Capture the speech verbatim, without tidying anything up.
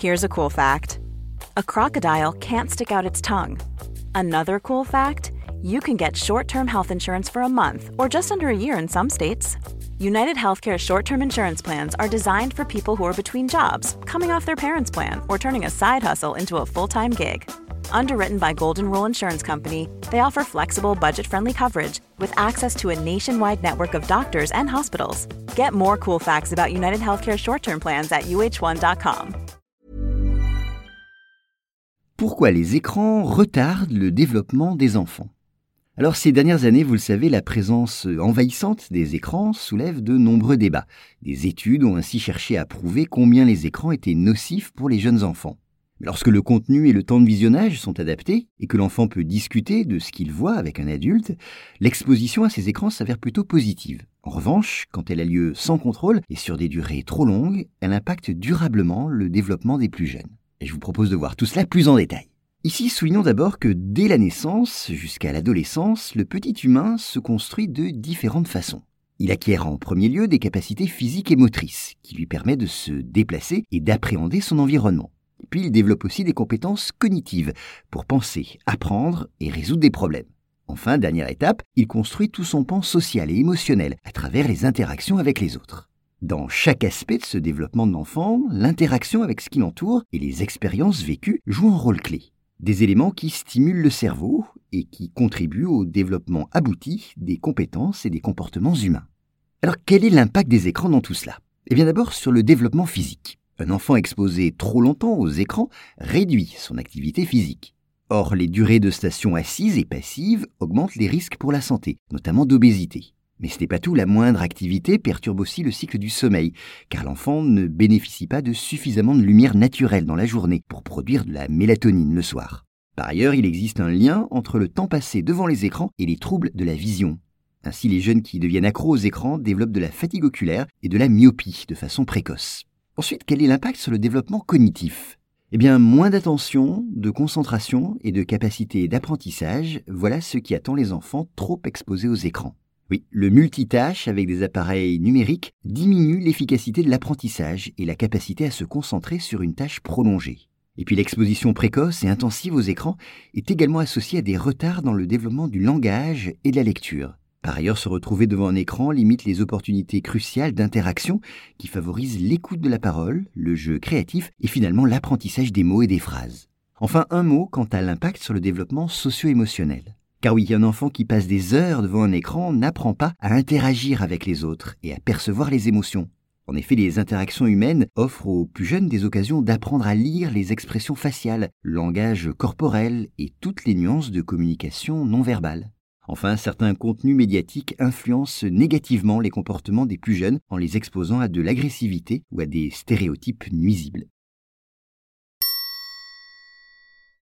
Here's a cool fact. A crocodile can't stick out its tongue. Another cool fact, you can get short-term health insurance for a month or just under a year in some states. United Healthcare short-term insurance plans are designed for people who are between jobs, coming off their parents' plan, or turning a side hustle into a full-time gig. Underwritten by Golden Rule Insurance Company, they offer flexible, budget-friendly coverage with access to a nationwide network of doctors and hospitals. Get more cool facts about United Healthcare short-term plans at U H one dot com. Pourquoi les écrans retardent le développement des enfants ? Alors ces dernières années, vous le savez, la présence envahissante des écrans soulève de nombreux débats. Des études ont ainsi cherché à prouver combien les écrans étaient nocifs pour les jeunes enfants. Mais lorsque le contenu et le temps de visionnage sont adaptés et que l'enfant peut discuter de ce qu'il voit avec un adulte, l'exposition à ces écrans s'avère plutôt positive. En revanche, quand elle a lieu sans contrôle et sur des durées trop longues, elle impacte durablement le développement des plus jeunes. Et je vous propose de voir tout cela plus en détail. Ici, soulignons d'abord que dès la naissance jusqu'à l'adolescence, le petit humain se construit de différentes façons. Il acquiert en premier lieu des capacités physiques et motrices qui lui permettent de se déplacer et d'appréhender son environnement. Et puis il développe aussi des compétences cognitives pour penser, apprendre et résoudre des problèmes. Enfin, dernière étape, il construit tout son pan social et émotionnel à travers les interactions avec les autres. Dans chaque aspect de ce développement de l'enfant, l'interaction avec ce qui l'entoure et les expériences vécues jouent un rôle clé. Des éléments qui stimulent le cerveau et qui contribuent au développement abouti des compétences et des comportements humains. Alors quel est l'impact des écrans dans tout cela ? Eh bien d'abord sur le développement physique. Un enfant exposé trop longtemps aux écrans réduit son activité physique. Or, les durées de station assise et passive augmentent les risques pour la santé, notamment d'obésité. Mais ce n'est pas tout, la moindre activité perturbe aussi le cycle du sommeil, car l'enfant ne bénéficie pas de suffisamment de lumière naturelle dans la journée pour produire de la mélatonine le soir. Par ailleurs, il existe un lien entre le temps passé devant les écrans et les troubles de la vision. Ainsi, les jeunes qui deviennent accros aux écrans développent de la fatigue oculaire et de la myopie de façon précoce. Ensuite, quel est l'impact sur le développement cognitif ? Eh bien, moins d'attention, de concentration et de capacité d'apprentissage, voilà ce qui attend les enfants trop exposés aux écrans. Oui, le multitâche avec des appareils numériques diminue l'efficacité de l'apprentissage et la capacité à se concentrer sur une tâche prolongée. Et puis l'exposition précoce et intensive aux écrans est également associée à des retards dans le développement du langage et de la lecture. Par ailleurs, se retrouver devant un écran limite les opportunités cruciales d'interaction qui favorisent l'écoute de la parole, le jeu créatif et finalement l'apprentissage des mots et des phrases. Enfin, un mot quant à l'impact sur le développement socio-émotionnel. Car oui, un enfant qui passe des heures devant un écran n'apprend pas à interagir avec les autres et à percevoir les émotions. En effet, les interactions humaines offrent aux plus jeunes des occasions d'apprendre à lire les expressions faciales, le langage corporel et toutes les nuances de communication non verbale. Enfin, certains contenus médiatiques influencent négativement les comportements des plus jeunes en les exposant à de l'agressivité ou à des stéréotypes nuisibles.